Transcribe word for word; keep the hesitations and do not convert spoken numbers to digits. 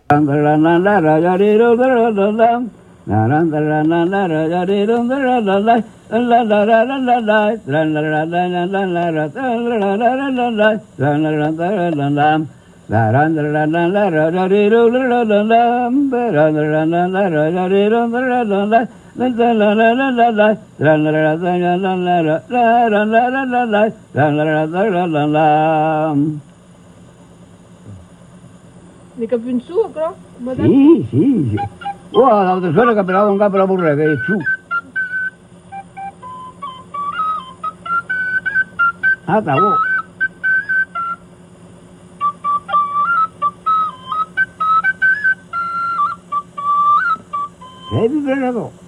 Mica più in su, però? Sì, sì, sì. Oh, l'altra sera che però un capo la burra che è su. Ah, da, oh. Sei più preso.